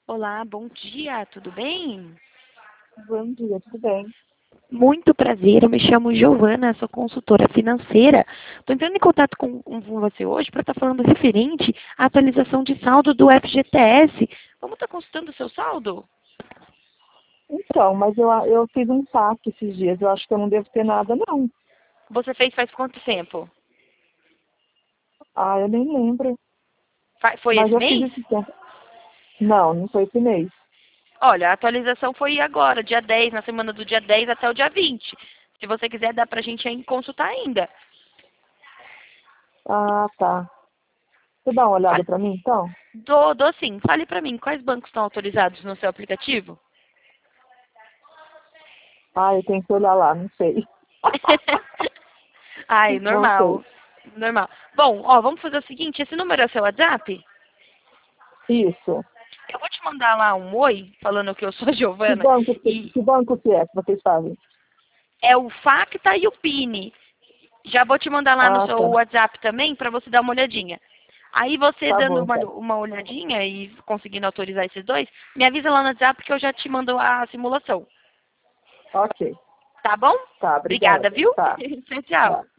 Olá, bom dia, tudo bem? Bom dia, tudo bem? Muito prazer, eu me chamo Giovana, sou consultora financeira. Estou entrando em contato com você hoje para estar falando referente à atualização de saldo do FGTS. Vamos estar consultando o seu saldo? Então, mas eu fiz um saque esses dias, eu acho que eu não devo ter nada, não. Você fez faz quanto tempo? Ah, eu nem lembro, Foi mas esse eu fiz mês? esse tempo. Não, não foi esse mês. Olha, a atualização foi agora, dia 10, na semana do dia 10 até o dia 20. Se você quiser, dá para a gente consultar ainda. Ah, tá. Você dá uma olhada Fale- pra mim, então? Dou sim. Fale para mim, quais bancos estão autorizados no seu aplicativo? Ah, eu tenho que olhar lá, não sei. Ai, Não sei. normal. Normal. Bom, ó, vamos fazer o seguinte, esse número é seu WhatsApp? Isso. Eu vou te mandar lá um oi, falando que eu sou a Que Giovana, banco, e que banco que é que vocês fazem? é o Facta e o Pini. Já vou te mandar lá no Ah, seu tá. WhatsApp também para você dar uma olhadinha. Aí você Tá dando bom, então. uma olhadinha e conseguindo autorizar esses dois, me avisa lá no WhatsApp que eu já te mando a simulação. Ok. Tá bom? Tá, Obrigada, obrigada. viu? Tá, Tchau, tchau. tá.